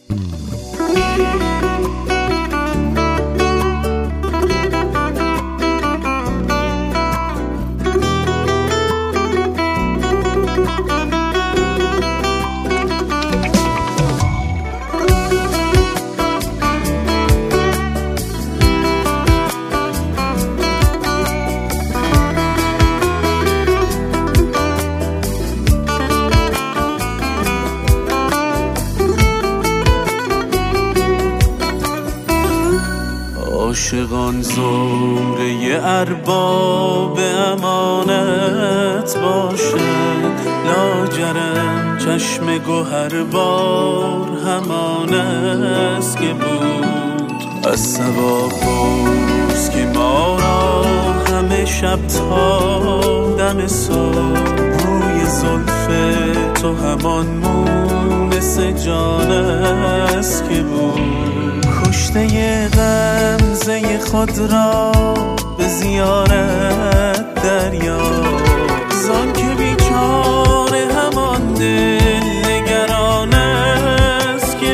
عاشقان زمره ارباب امانت باشد، لاجرم چشم گوهربار همان است که بود. از صبا پرس که ما را همه شب تا دم صبح روی زلف تو همان مونس جان است که بود. کشته غمزه خود را به زیارت دریا، زان که بیچاره همان دل نگران است که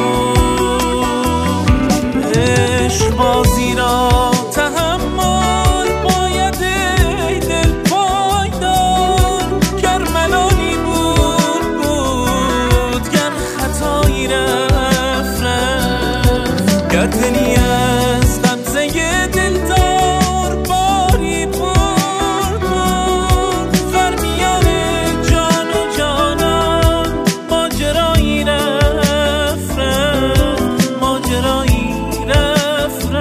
بود. عشق بازی را تحمل باید ای دل پایدار، گر ملالی بود گر خطایی رفت، گر دلی از غمزه دلدار باری برد بر میان جان و جانان ماجرایی رفت ماجرایی رفت.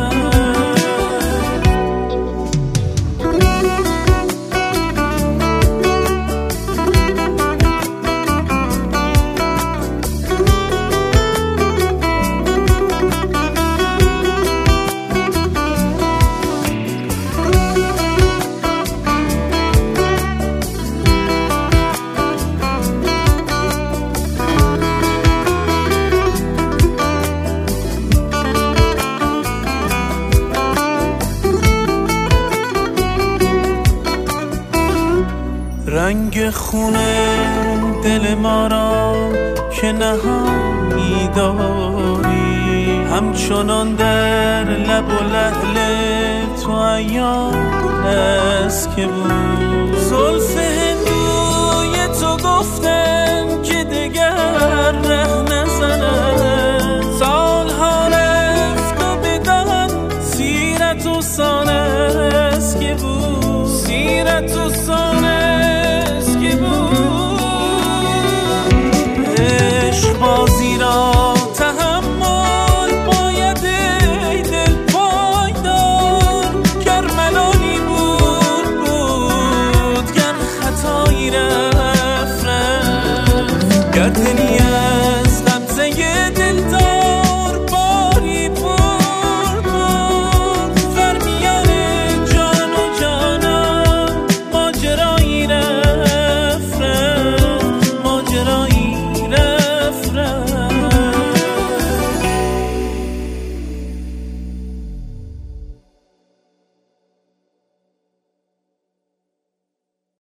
رنگ خونه دل ما را که نهانی داری، همچنان در لب و لحل تو عیان است که بود. زلف هندوی تو گفته